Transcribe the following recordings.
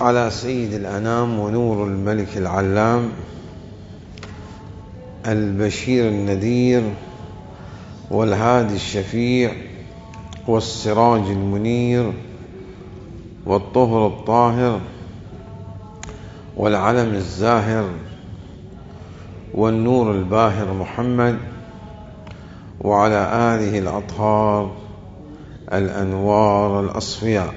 على سيد الأنام ونور الملك العلام البشير النذير والهادي الشفيع والسراج المنير والطهر الطاهر والعلم الزاهر والنور الباهر محمد وعلى آله الأطهار الأنوار الأصفياء.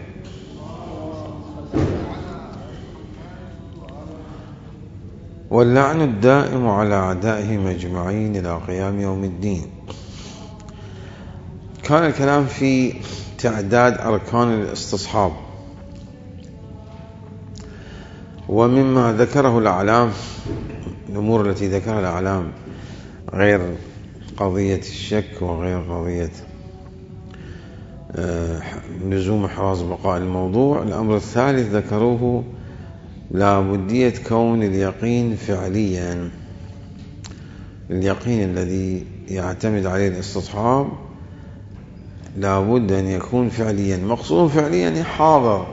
واللعن الدائم على أعدائهم أجمعين إلى قيام يوم الدين. كان الكلام في تعداد أركان الاستصحاب، ومما ذكره الأعلام الأمور التي ذكرها الأعلام غير قضية الشك وغير قضية لزوم إحراز بقاء الموضوع. الأمر الثالث ذكروه لا بدية كون اليقين فعليا، اليقين الذي يعتمد عليه الاستصحاب لا بد أن يكون فعليا. مقصود فعليا حاضر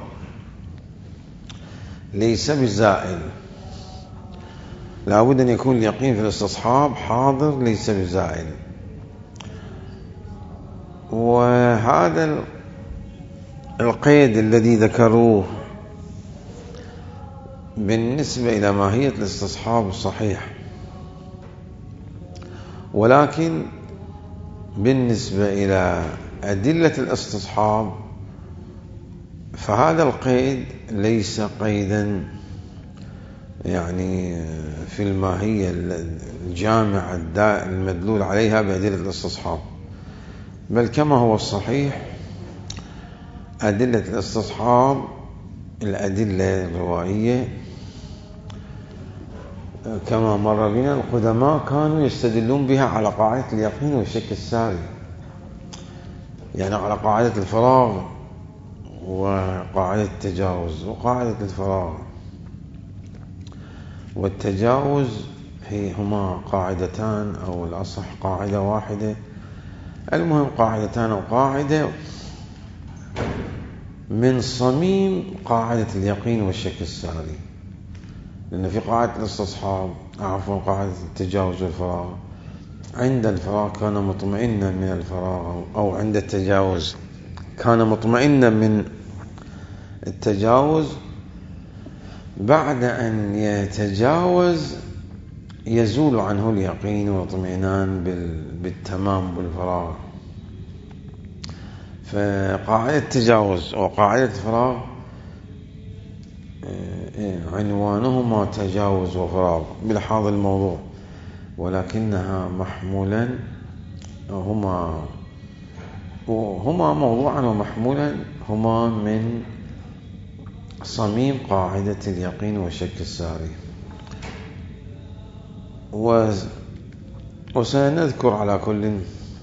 ليس بزائل، لا بد أن يكون اليقين في الاستصحاب حاضر ليس بزائل. وهذا القيد الذي ذكروه بالنسبة إلى ماهية الاستصحاب صحيح، ولكن بالنسبة إلى أدلة الاستصحاب فهذا القيد ليس قيدا يعني في الماهية الجامعة المدلول عليها بأدلة الاستصحاب، بل كما هو الصحيح أدلة الاستصحاب الأدلة الروائية كما مر بنا القدماء كانوا يستدلون بها على قاعدة اليقين والشك الساري، يعني على قاعدة الفراغ وقاعدة التجاوز. وقاعدة الفراغ والتجاوز هما قاعدتان، أو الأصح قاعدة واحدة، المهم قاعدتان أو قاعدة من صميم قاعدة اليقين والشك الساري. لأن في قاعدة الاستصحاب قاعدة التجاوز والفراغ، عند الفراغ كان مطمئنا من الفراغ، أو عند التجاوز كان مطمئنا من التجاوز، بعد أن يتجاوز يزول عنه اليقين والاطمئنان بالتمام بالفراغ. فقاعدة التجاوز وقاعدة الفراغ عنوانهما تجاوز وفراغ بلحاظ الموضوع، ولكنها محمولا هما موضوعا ومحمولا هما من صميم قاعدة اليقين والشك الساري. وسنذكر على كل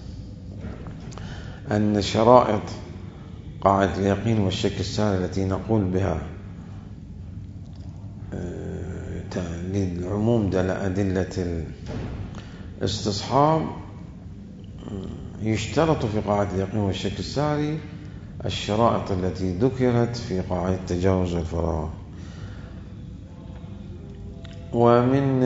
أن شرائط قاعدة اليقين والشك الساري التي نقول بها للعموم أدلة الاستصحاب يشترط في قاعدة اليقين والشك الساري الشرائط التي ذكرت في قاعدة التجاوز والفراغ. ومن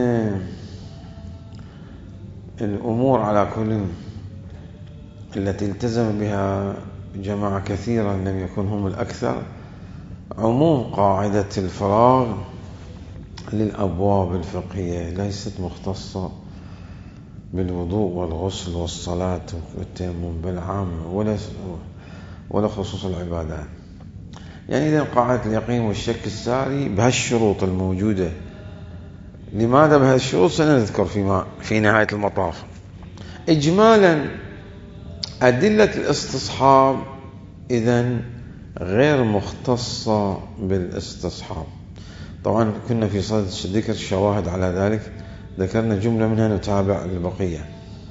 الأمور على كل التي التزم بها جماعة كثيرا لم يكن هم الأكثر عموم قاعدة الفراغ للأبواب الفقهية، ليست مختصة بالوضوء والغسل والصلاة والتيمم بالعام ولا خصوص العبادات. يعني إذا قاعدة اليقين والشك الساري بهالشروط الموجودة. لماذا بهالشروط سنذكر في نهاية المطاف. إجمالا أدلة الاستصحاب إذن غير مختصة بالاستصحاب. طبعا كنا في صدد ذكر الشواهد على ذلك، ذكرنا جملة منها نتابع البقية،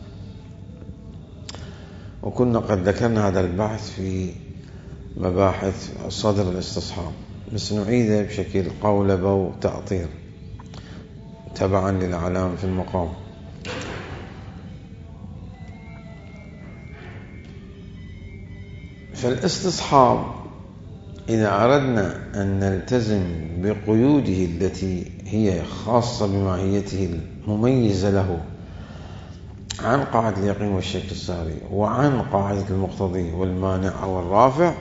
وكنا قد ذكرنا هذا البحث في مباحث صدر الاستصحاب، بس نعيده بشكل قولبة وتأطير تبعا للأعلام في المقام. فالاستصحاب إذا أردنا أن نلتزم بقيوده التي هي خاصة بماهيته المميزة له عن قاعدة اليقين والشك الساري وعن قاعدة المقتضي والمانع والرافع،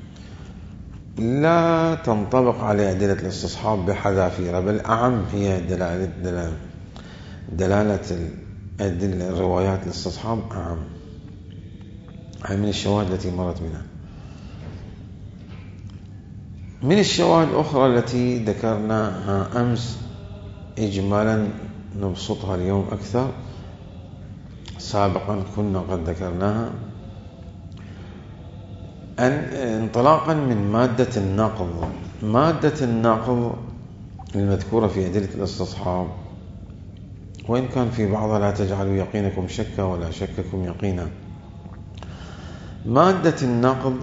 لا تنطبق على أدلة الاستصحاب بحذافيرها، بل أعم هي دلالة الأدلة الروايات الاستصحاب أعم من الشواهد التي مرت بنا. من الشواهد الأخرى التي ذكرناها أمس إجمالا نبسطها اليوم أكثر، سابقا كنا قد ذكرناها، انطلاقا من مادة النقض. مادة النقض المذكورة في أدلة الاستصحاب، وإن كان في بعضها لا تجعلوا يقينكم شكا ولا شككم يقينا. مادة النقض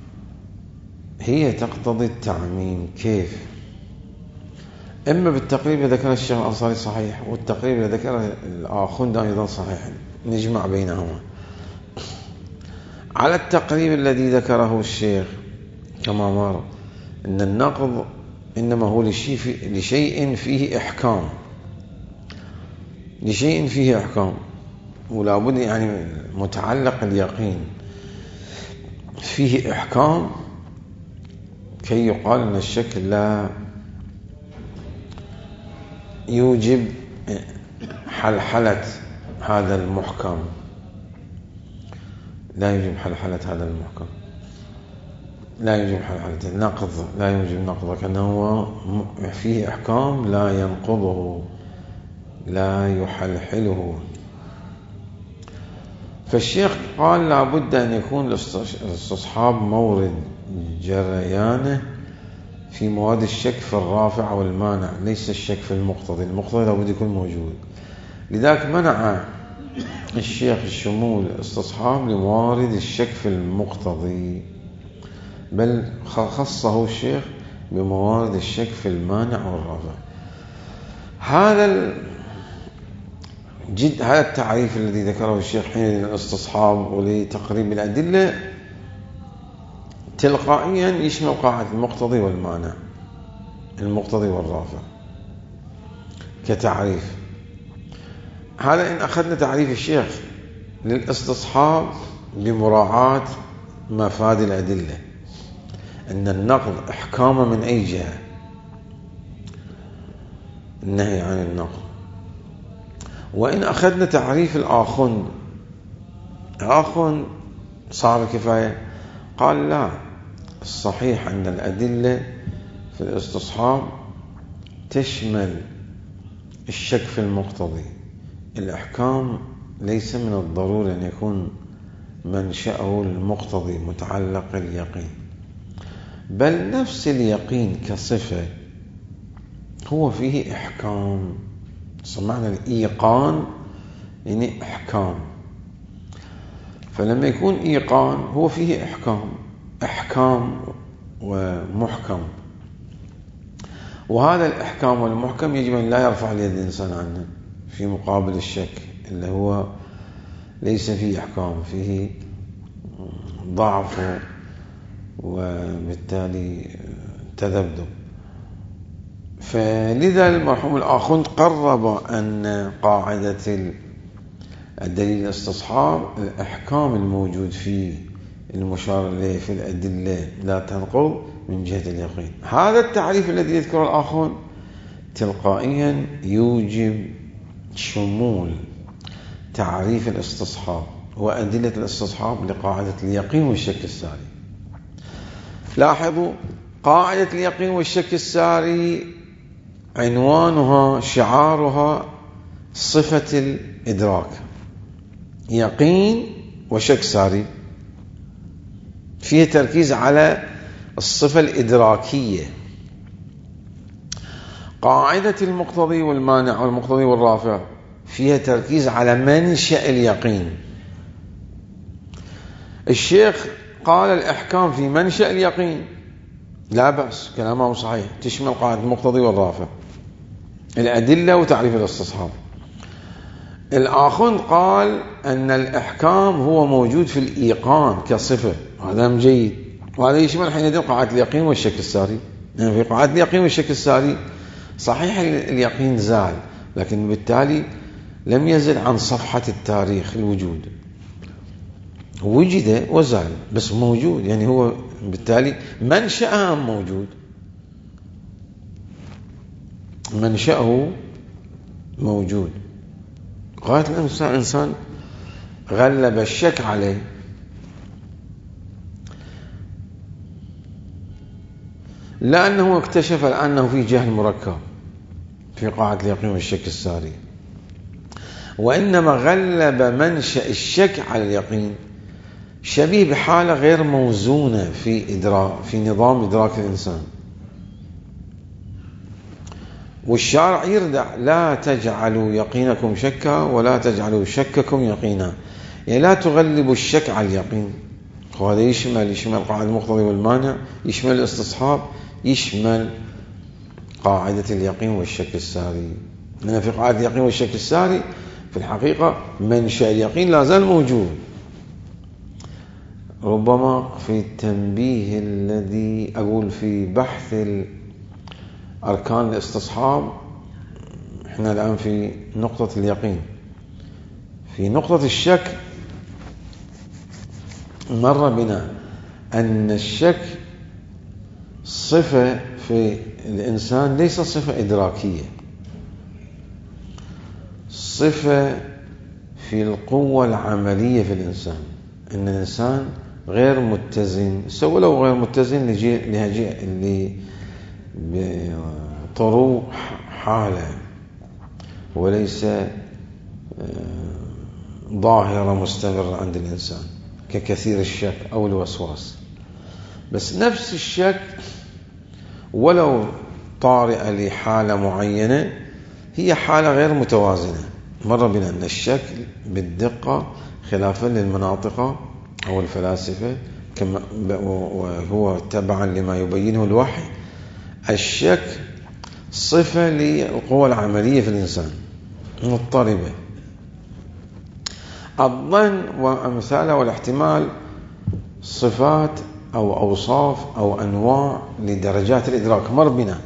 هي تقتضي التعميم. كيف؟ إما بالتقريب الذي ذكره الشيخ الأنصاري صحيح، والتقريب الذي ذكره الآخوندي أيضا صحيح، نجمع بينهما. على التقريب الذي ذكره الشيخ كما مر أن النقض إنما هو لشيء فيه إحكام، لشيء فيه إحكام، ولا بد يعني متعلق اليقين فيه إحكام كي يقال أن الشك لا يوجب حلحلة هذا المحكم، لا يوجب حلحلة هذا المحكم، لا يوجب حلحلة النقض، لا يوجب نقضه، كأنه فيه إحكام لا ينقضه لا يحلحله. فالشيخ قال لا بد أن يكون الاستصحاب مورد جريانه في مواد الشك في الرافع والمانع، ليس الشك في المقتضي. المقتضي لا بد يكون موجود، لذلك منع الشيخ الشمول الاستصحاب لموارد الشك في المقتضي، بل خصه الشيخ بموارد الشك في المانع والرافع. هذا التعريف الذي ذكره الشيخ حين للاستصحاب ولتقريب الأدلة تلقائيا يشمل قاعدة المقتضي والمانع، المقتضي والرافع كتعريف. هذا إن أخذنا تعريف الشيخ للاستصحاب بمراعاة مفاد الأدلة، أن النقض إحكام من أي جهة، النهي عن النقض. وإن أخذنا تعريف الآخوند صاحب الكفاية قال لا، الصحيح أن الأدلة في الاستصحاب تشمل الشك في المقتضي. الإحكام ليس من الضروري أن يكون منشأه المقتضي متعلق اليقين، بل نفس اليقين كصفة هو فيه إحكام. سمعنا الإيقان يعني إحكام، فلما يكون إيقان هو فيه إحكام ومحكم، وهذا الإحكام والمحكم يجب أن لا يرفع اليد الإنسان عنه في مقابل الشك اللي هو ليس فيه إحكام، فيه ضعف وبالتالي تذبذب. فلذا المرحوم الآخوند قرب أن قاعدة الدليل الاستصحاب الإحكام الموجود فيه المشار إليه في الأدلة لا تنقض من جهة اليقين. هذا التعريف الذي يذكره الآخوند تلقائيا يوجب شمول تعريف الاستصحاب وأدلة الاستصحاب لقاعدة اليقين والشك الساري. لاحظوا قاعدة اليقين والشك الساري عنوانها شعارها صفة الإدراك، يقين وشك ساري، فيه تركيز على الصفة الإدراكية. قاعدة المقتضي والمانع والمقتضي والرافع فيها تركيز على منشأ اليقين. الشيخ قال الإحكام في منشأ اليقين لا بأس، كلامه صحيح، تشمل قاعدة المقتضي والرافع، الأدلة وتعريف الاستصحاب. الآخوند قال أن الإحكام هو موجود في الإيقان كصفة، هذا جيد، وهذا يشمل حينئذ قاعدة اليقين والشك الساري. يعني في قاعدة اليقين والشك الساري صحيح اليقين زال، لكن بالتالي لم يزل عن صفحة التاريخ الوجود، وجد وزال بس موجود، يعني هو بالتالي منشأه موجود، منشأه موجود. غاية الإنسان غلب الشك عليه، لأنه اكتشف أنه في جهل مركب في قاعدة اليقين والشك الساري، وإنما غلب منشأ الشك على اليقين، شبيه بحالة غير موزونة في نظام إدراك الإنسان. والشارع يردع: لا تجعلوا يقينكم شكا ولا تجعلوا شككم يقينا، يعني لا تغلبوا الشك على اليقين. وهذا يشمل قاعدة المقتضي والمانع، يشمل الاستصحاب، يشمل قاعدة اليقين والشك الساري. لأن في قاعدة اليقين والشك الساري في الحقيقة منشأ اليقين لا زال موجود. ربما في التنبيه الذي أقول في بحث أركان الاستصحاب، احنا الآن في نقطة اليقين. في نقطة الشك مر بنا أن الشك صفة في الإنسان، ليس صفة إدراكية، صفة في القوة العملية في الإنسان. أن الإنسان غير متزن، سوى لو غير متزن بطروق حالة، وليس ظاهرة مستمرة عند الإنسان ككثير الشك أو الوسواس. بس نفس الشك ولو طارئة لحالة معينة هي حالة غير متوازنة. مر بنا أن الشك بالدقة خلافا للمناطق أو الفلاسفة، وهو تبعا لما يبينه الوحي، الشك صفة للقوى العملية في الإنسان مضطربة. الظن وأمثاله والاحتمال صفات أو أوصاف أو أنواع لدرجات الإدراك. مر بنا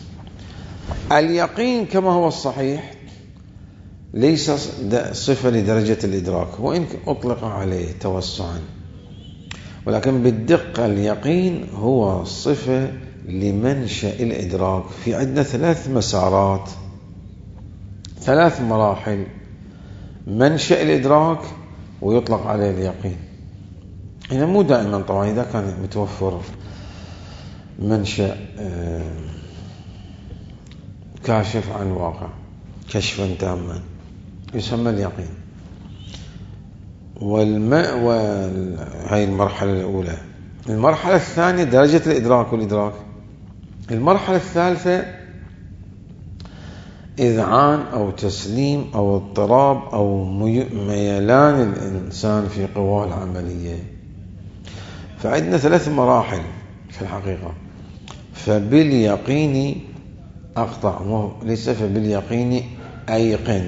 اليقين كما هو الصحيح ليس صفة لدرجة الإدراك، وإن أطلق عليه توسعا، ولكن بالدقة اليقين هو صفة لمنشأ الإدراك. في عندنا 3 مسارات، 3 مراحل: منشأ الإدراك، ويطلق عليه اليقين. هنا مو دائما طبعا، إذا كان متوفر منشأ كاشف عن الواقع كشفا تاما يسمى اليقين. هاي المرحلة الأولى. المرحلة الثانية درجة الإدراك والإدراك. المرحلة الثالثة إذعان أو تسليم أو اضطراب أو ميلان الإنسان في قواه العملية. فعندنا 3 مراحل في الحقيقة. فباليقين أقطع، ليس فباليقين أيقن،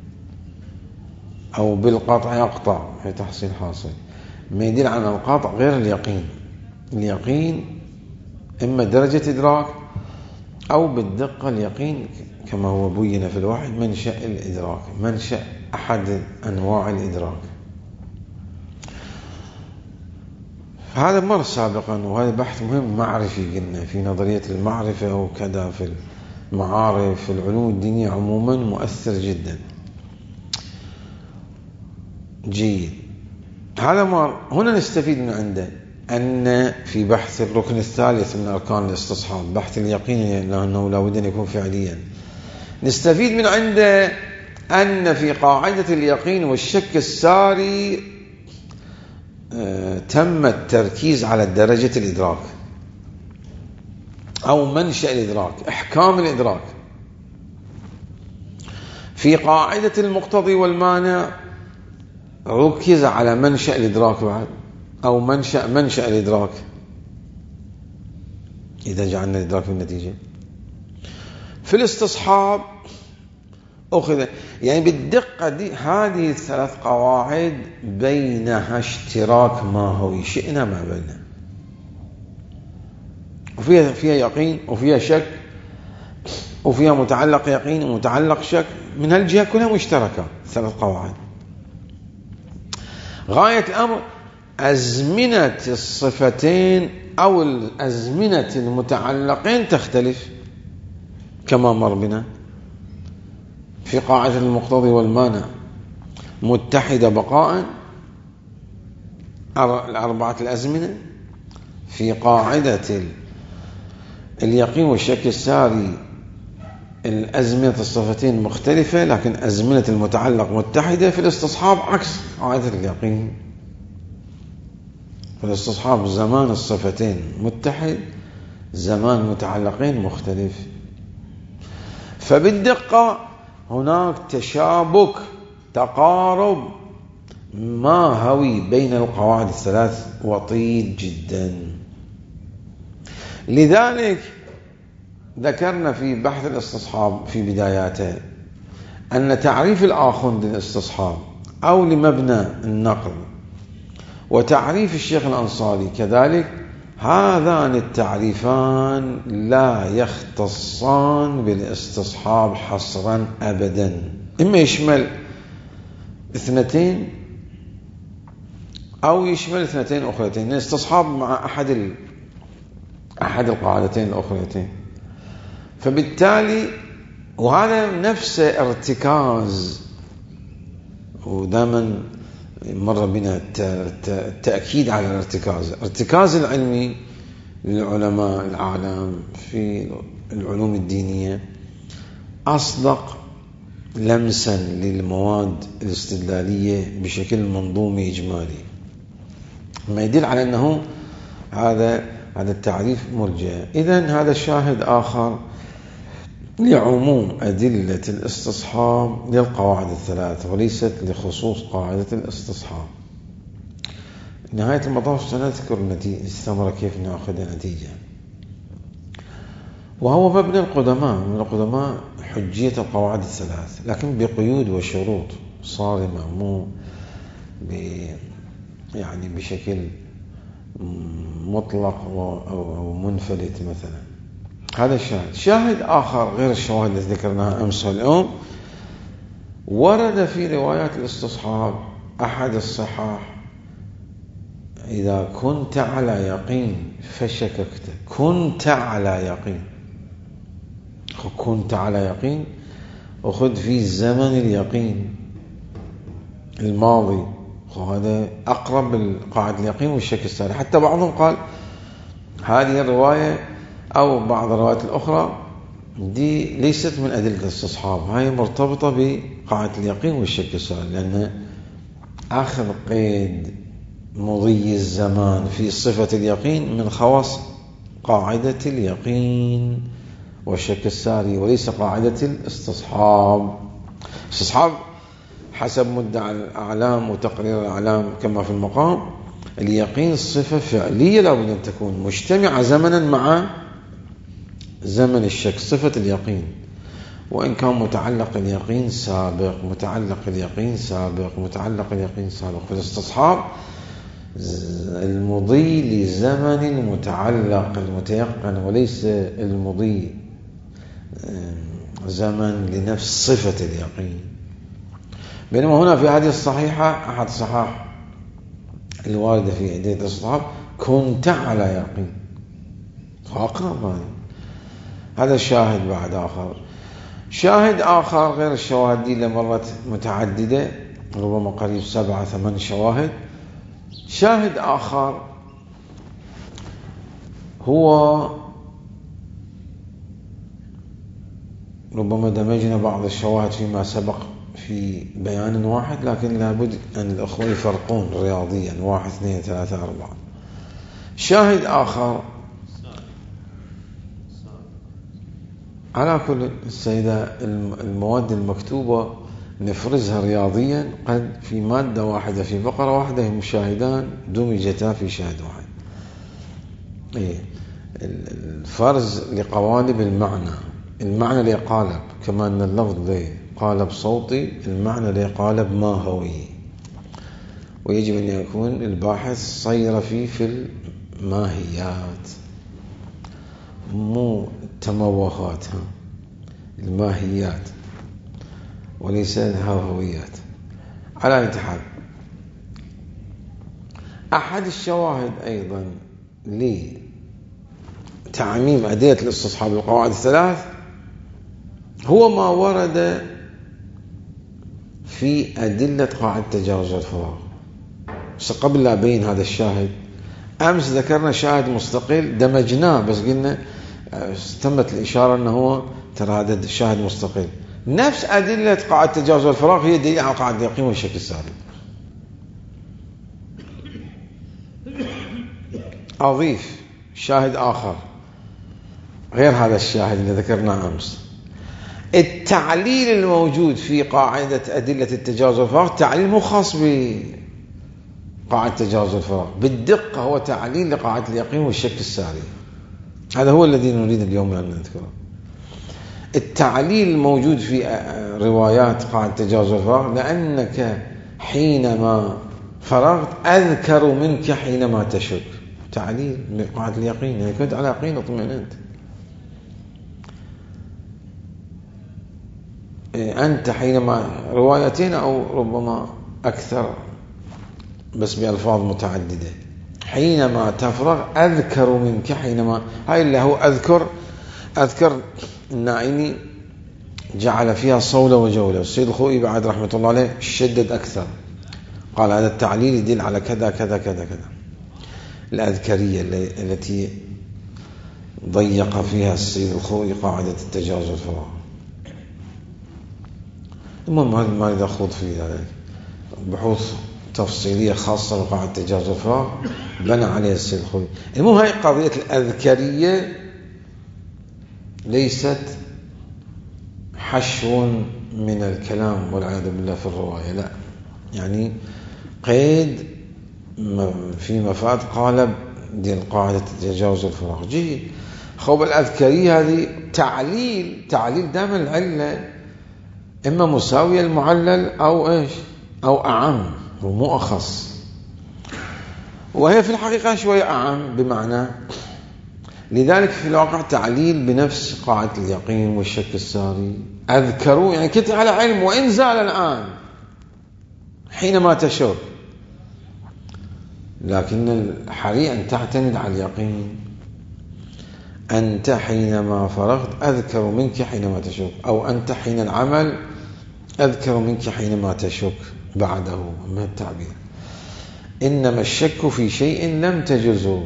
أو بالقطع يقطع في تحصيل حاصل، ما يدل عن القطع غير اليقين. اليقين إما درجة إدراك أو بالدقة. اليقين كما هو بين في الوحي منشأ الإدراك، منشأ أحد أنواع الإدراك. هذا مر سابقا، وهذا بحث مهم معرفي قلنا في نظرية المعرفة وكذا، في المعارف في العلوم الدينية عموما مؤثر جدا. جيد. هذا مر. هنا نستفيد من عنده أن في بحث الركن الثالث من أركان الاستصحاب، بحث اليقين، لأنه لا بد أن يكون فعليا، نستفيد من عنده أن في قاعدة اليقين والشك الساري تم التركيز على درجة الإدراك أو منشأ الإدراك، إحكام الإدراك. في قاعدة المقتضي والمانع ركز على منشأ الإدراك بعد، أو منشأ الإدراك إذا جعلنا الإدراك في النتيجة. في الاستصحاب أخذ يعني بالدقة دي هذه 3 قواعد بينها اشتراك ماهوي شئنا ما بينها. وفيها يقين وفيها شك وفيها متعلق يقين ومتعلق شك. من هالجهة كلها مشتركة 3 قواعد. غاية الأمر أزمنة الصفتين أو الأزمنة المتعلقين تختلف كما مر بنا في قاعدة المقتضي والمانع متحدة بقاء 4 الأزمنة. في قاعدة اليقين والشك الساري الأزمنة الصفتين مختلفة لكن أزمنة المتعلق متحدة. في الاستصحاب عكس قاعدة اليقين، في الاستصحاب زمان الصفتين متحد، زمان متعلقين مختلف. فبالدقة هناك تشابك تقارب ماهوي بين القواعد ال3 وطيد جدا. لذلك ذكرنا في بحث الاستصحاب في بداياته أن تعريف الآخوند للاستصحاب أو لمبنى النقل وتعريف الشيخ الأنصاري كذلك، هذان التعريفان لا يختصان بالاستصحاب حصرا أبدا. إما يشمل 2 أو يشمل 2 أخرتين، الاستصحاب مع أحد القاعدتين الأخرتين. فبالتالي وهذا نفس ارتكاز، ودائما مر بنا التأكيد على الارتكاز العلمي للعلماء الأعلام في العلوم الدينية أصدق لمسا للمواد الاستدلالية بشكل منظومي إجمالي، ما يدل على أنه هذا التعريف مرجع. إذن هذا الشاهد آخر لعموم أدلة الاستصحاب للقواعد ال3 وليست لخصوص قاعدة الاستصحاب. نهاية المطاف سنذكر الثمرة كيف نأخذ نتيجة. وهو مبنى القدماء من القدماء حجية القواعد ال3 لكن بقيود وشروط صارمة، مو يعني بشكل مطلق أو منفلت مثلا. هذا الشاهد. شاهد آخر غير الشواهد التي ذكرناها أمس واليوم، ورد في روايات الاستصحاب أحد الصحاح: إذا كنت على يقين فشككت. كنت على يقين، كنت على يقين وخذ في زمن اليقين الماضي، وهذا أقرب بالقاعدة اليقين والشك الساري. حتى بعضهم قال هذه الرواية أو بعض الروايات الأخرى دي ليست من أدلة الاستصحاب، هاي مرتبطة بقاعدة اليقين والشك الساري، لأن أخذ قيد مضي الزمان في صفة اليقين من خواص قاعدة اليقين والشك الساري وليس قاعدة الاستصحاب. الاستصحاب حسب مدعى الأعلام وتقرير الأعلام كما في المقام، اليقين صفة فعلية لابد أن تكون مجتمعة زمنا مع زمن الشك، صفة اليقين، وإن كان متعلق اليقين سابق، متعلق اليقين سابق، متعلق اليقين سابق. في الاستصحاب المضي لزمن المتعلق المتيقن وليس المضي زمن لنفس صفة اليقين. بينما هنا في هذه الصحيحة أحد الصحاح الواردة في أدلة الاستصحاب كنت على يقين، فأقرب ماني. هذا الشاهد بعد آخر. شاهد آخر غير الشواهد دي لمرت متعددة، ربما قريب 7-8 شواهد. شاهد آخر هو ربما دمجنا بعض الشواهد فيما سبق في بيان واحد، لكن لابد أن الأخوة يفرقون رياضيا 1 2 3 4. شاهد آخر على كل السيدة المواد المكتوبة نفرزها رياضيا، قد في مادة واحدة في فقرة واحدة هم شاهدان دمجتا في شاهد واحد. الفرز لقوالب المعنى لقالب، كما أن اللفظ قالب صوتي، المعنى لقالب ماهوي، ويجب أن يكون الباحث صير فيه في الماهيات. مو التموهات، الماهيات وليس الهويات. على أي حال، أحد الشواهد أيضا لتعميم أدلة الاستصحاب القواعد الثلاث هو ما ورد في أدلة قاعدة تجاوز الفراغ. بس قبل لا أبين هذا الشاهد، أمس ذكرنا شاهد مستقل دمجناه، بس قلنا تمت الإشارة أنه هو ترى هذا شاهد مستقل. نفس أدلة قاعدة تجاوز الفراغ هي دليل على قاعدة اليقين والشك السالب. أضيف شاهد آخر غير هذا الشاهد اللي ذكرناه أمس. التعليل الموجود في قاعدة أدلة التجاوز والفراغ تعليل مو خاص بقاعدة تجاوز الفراغ، بالدقة هو تعليل لقاعدة اليقين والشك السالب. هذا هو الذي نريد اليوم أن نذكره. التعليل الموجود في روايات قاعدة تجاوز الفراغ: لأنك حينما فرغت أذكر منك حينما تشك. تعليل لقاعدة اليقين، يعني كنت على يقين اطمئننت. أنت حينما، روايتين أو ربما أكثر بس بألفاظ متعددة، حينما تفرغ أذكر منك حينما، هاي اللي هو أذكر النائمي جعل فيها صولة وجولة، والسيد الخوئي بعد رحمة الله عليه شدد أكثر، قال هذا التعليل يدل على كذا كذا كذا كذا. الأذكرية التي ضيق فيها السيد الخوئي قاعدة التجاوز الفراغ. المهم ما نريد أخوض في ذلك، بحوث تفصيلية خاصة بقاعدة تجاوز الفراغ بنى عليها السيد الخوئي. المهم هاي قضية الأذكرية ليست حشو من الكلام والعياذ بالله في الرواية، لا، يعني قيد في مفاد قالب دي القاعدة تجاوز الفراغ جيد. خوب الأذكرية هذه تعليل دائما العلة إما مساوية المعلل أو إيش أو أعم ومو أخص، وهي في الحقيقة شوية أعم بمعنى. لذلك في الواقع تعليل بنفس قاعدة اليقين والشك الساري. أذكروا يعني كنت على علم وإن زال الآن حينما تشك، لكن الحري أن تعتمد على اليقين. أنت حينما فرغت أذكر منك حينما تشك، أو أنت حين العمل أذكر منك حينما تشك بعده. ما التعبير؟ إنما الشك في شيء لم تجزه،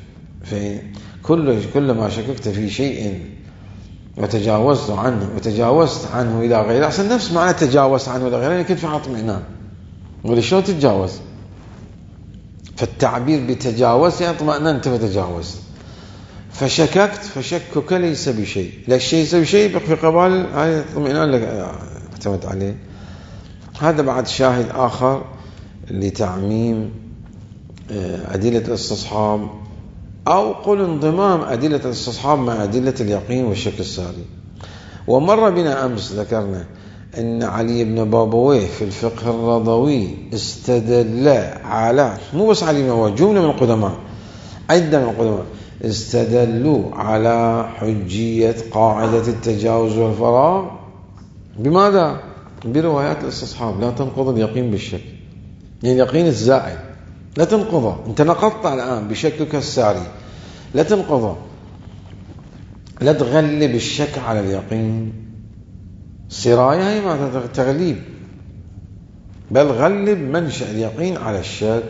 كل ما شككت في شيء وتجاوزت عنه إلى غيره، أصلا نفس معنى تجاوزت عنه إلى غيره، يعني كنت في حاط اطمئنان، ولشلون تتجاوز؟ فالتعبير بتجاوز يعني اطمئننت فتجاوزت. فشككت، فشكك ليس بشيء، لا الشيء ليس بشيء في قبال هاي اطمئنان لك اعتمد عليه. هذا بعد شاهد آخر لتعميم أدلة الاستصحاب، أو قل انضمام أدلة الاستصحاب مع أدلة اليقين والشك الساري. ومر بنا أمس ذكرنا أن علي بن بابويه في الفقه الرضوي استدل على، مو بس علي بن بابويه، جملة من القدماء، عدة من القدماء استدلوا على حجية قاعدة التجاوز والفراغ. بماذا؟ بروايات الاستصحاب. لا تنقض اليقين بالشك، يعني اليقين الزائد لا تنقضه. انت نقضت الآن بشكك الساري، لا تنقضه، لا تغلب الشك على اليقين. سراية هي ما تغليب، بل غلب منشأ اليقين على الشك.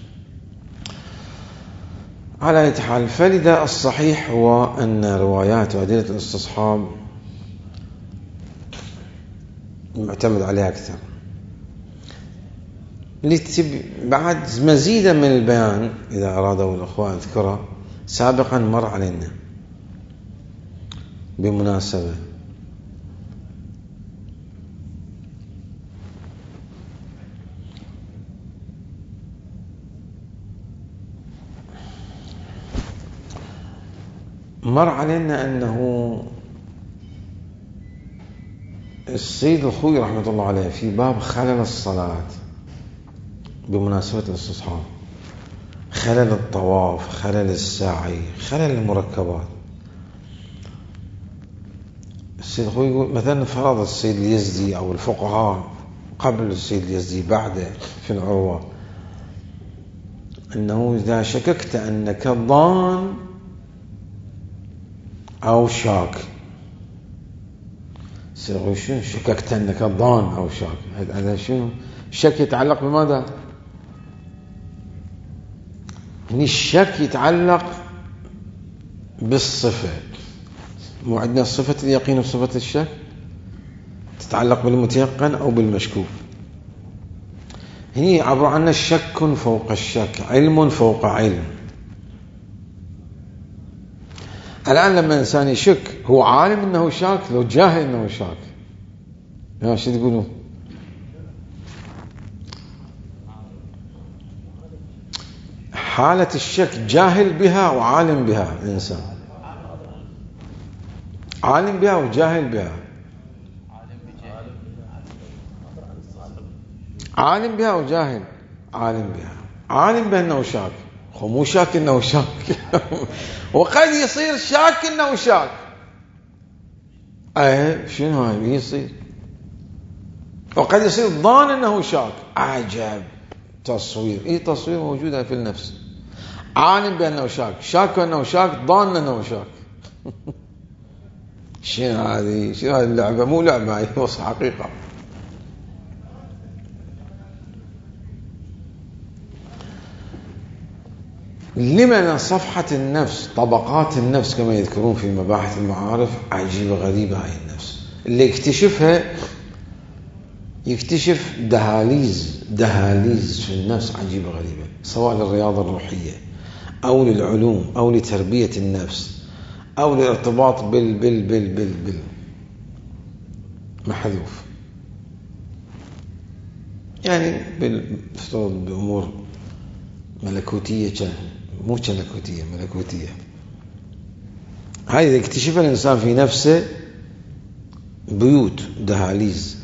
على أي حال، فلذا الصحيح هو أن روايات وأدلة الاستصحاب معتمد عليها أكثر. بعد مزيدا من البيان إذا أرادوا الأخوة أذكره، سابقا مر علينا بمناسبة مر علينا أنه السيد الخوئي رحمة الله عليه في باب خلل الصلاة بمناسبة الاستصحاب، خلل الطواف، خلل السعي، خلل المركبات، السيد الخوئي يقول مثلا فرض السيد اليزدي أو الفقهاء قبل السيد اليزدي بعده في العروة أنه إذا شككت أنك ضان أو شاك، السيد الخوئي شنو شككت أنك ضان أو شاك؟ هذا شنو؟ الشك يتعلق بماذا؟ يعني الشك يتعلق بالصفة، مو عندنا صفة اليقين وصفة الشك تتعلق بالمتيقن أو بالمشكوك. هنا عبر عنا شك فوق الشك، علم فوق علم. الآن لما الإنسان يشك هو عالم أنه شاك لو جاهل أنه شاك؟ يا شو تقولون؟ حالة الشك جاهل بها وعالم بها الإنسان، عالم بها وجاهل بها، عالم بها وجاهل، عالم بها، عالم بأنه شاك، مو شاك أنه شاك وقد يصير شاك أنه شاك. شنو هاي يصير؟ وقد يصير ظان أنه شاك. عجب تصوير، تصوير موجودة في النفس. عالم بأنه شاك، شاك أنه شاك، ظان أنه شاك شنو هذه؟ شنو هذه اللعبة؟ مو لعبة، هي وصف حقيقة. لمن صفحة النفس، طبقات النفس كما يذكرون في مباحث المعارف عجيبة غريبة. هاي النفس اللي يكتشفها يكتشف دهاليز في النفس عجيبة غريبة، سواء للرياضة الروحية أو للعلوم أو لتربية النفس أو للارتباط بال محذوف، يعني بالفترض بأمور ملكوتية، مو ملكوتية، ملكوتية. هذا يكتشف الإنسان في نفسه بيوت دهاليز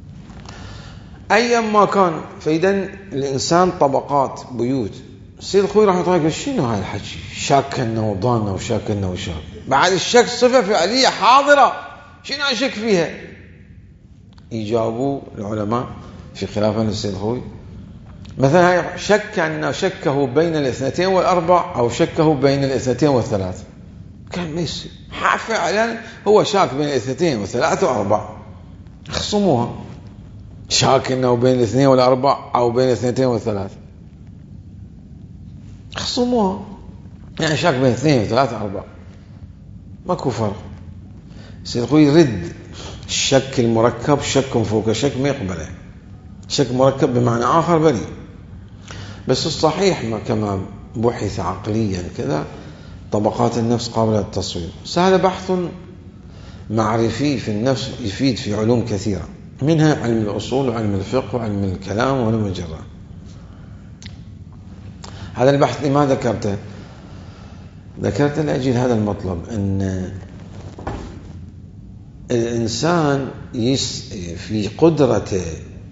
أيا ما كان. فإذا الإنسان طبقات بيوت. السيد الخوئي رحمه الله يقول شنو هاي الحكي؟ شاك أنه ضان وشاك أنه شاك. بعد الشك صفة فعلية حاضرة، شنو أشك فيها؟ يجابوا العلماء في خلافة للسيد الخوئي مثلا هاي شك أنه شكه بين الاثنتين والأربع أو شكه بين الاثنتين والثلاث. كان ما يصير، فعلا هو شاك بين الاثنتين والثلاث وأربع، خصموها. شاك أنه بين الاثنين والأربع أو بين الاثنتين والثلاث، خصموها. يعني شاك بين اثنين وثلاثة وأربع، ماكو فرق. السيد الخوئي يرد الشك المركب، شك فوق شك ما يقبله. شك مركب بمعنى آخر بريء، بس الصحيح ما كما بحث عقليا كذا طبقات النفس قابلة للتصوير. هذا بحث معرفي في النفس يفيد في علوم كثيرة، منها علم الأصول وعلم الفقه وعلم الكلام وعلم الجراح. هذا البحث لما ذكرته؟ ذكرت لأجل هذا المطلب، أن الإنسان في قدرته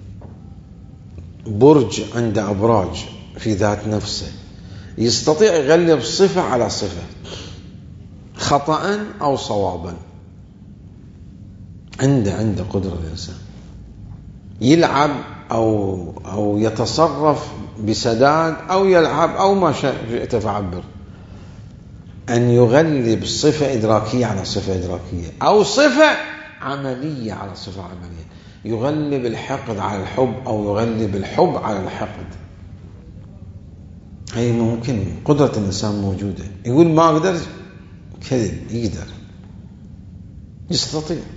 برج عند أبراج في ذات نفسه، يستطيع يغلب صفة على صفة خطأ أو صوابا. عنده قدرة الإنسان يلعب أو يتصرف بسداد أو يلعب أو ما شئت فعبر، أن يغلب صفة إدراكية على صفة إدراكية أو صفة عملية على صفة عملية، يغلب الحقد على الحب أو يغلب الحب على الحقد. هي ممكن، قدرة الإنسان موجودة. يقول ما أقدر، كذب، يقدر، يستطيع.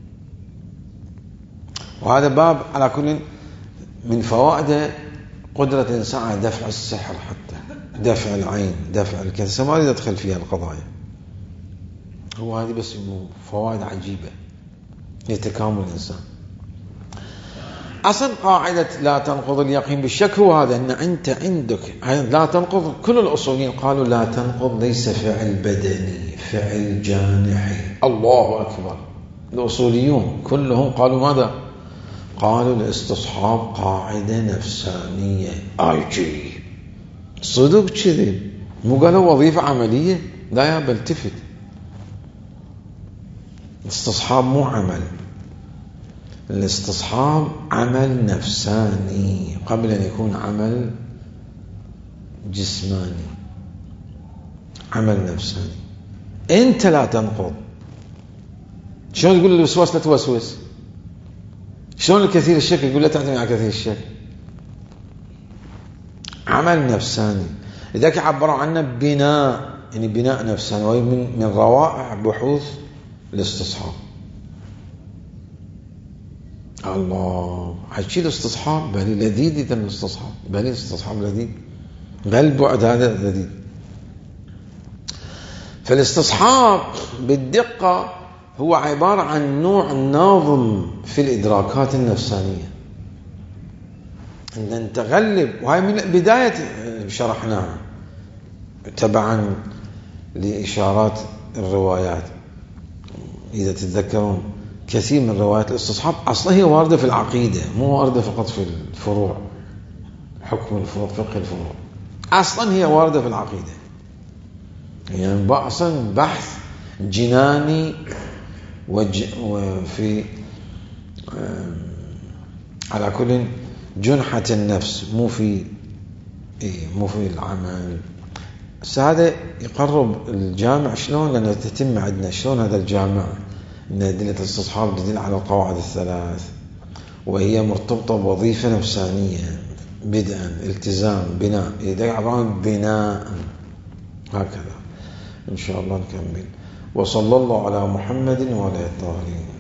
وهذا باب على كل من فوائده قدرة الإنسان على دفع السحر، حتى دفع العين، دفع الكنسة، ما أريد أدخل فيها القضايا. هو هذه بس فوائد عجيبة لتكامل الإنسان. أصلا قاعدة لا تنقض اليقين بالشك هو هذا، أن أنت عندك لا تنقض. كل الأصوليين قالوا لا تنقض ليس فعل بدني، فعل جانحي. الله أكبر. الأصوليون كلهم قالوا ماذا؟ قالوا الاستصحاب قاعدة نفسانية. عجيب، صدق كذب، مو قالوا وظيفة عملية؟ لا يا بل تفت. الاستصحاب مو عمل، الاستصحاب عمل نفساني قبل أن يكون عمل جسماني. عمل نفساني. أنت لا تنقض. شلون تقول الوسواس لا توسوس؟ شلون الكثير الشك يقول لا تعتمد على كثير الشك؟ عمل نفساني. لذلك عبروا عنه بناء، يعني بناء نفساني، وهي من روائع بحوث الاستصحاب. الله حكي الاستصحاب بل لذيذ. إذا الاستصحاب بل الاستصحاب لذيذ، بل البعد هذا لذيذ. فالاستصحاب بالدقة هو عبارة عن نوع ناظم في الإدراكات النفسانية، أن تغلب. وهي من بداية شرحناها تبعا لإشارات الروايات. إذا تتذكرون كثير من روايات الاستصحاب أصلا هي واردة في العقيدة، مو واردة فقط في الفروع، حكم الفروع، فقه الفروع. أصلا هي واردة في العقيدة، يعني أصلا بحث جناني وفي على كل جنحة النفس، مو في العمل. بس هذا يقرب الجامع شلون، لأنه تتم عندنا شلون هذا الجامع من أدلة الاستصحاب تدل على القواعد الثلاث، وهي مرتبطة بوظيفة نفسانية، بدءا، التزام، بناء. إذا عبارة بناء هكذا. إن شاء الله نكمل. وصلى الله على محمد وعلى آله.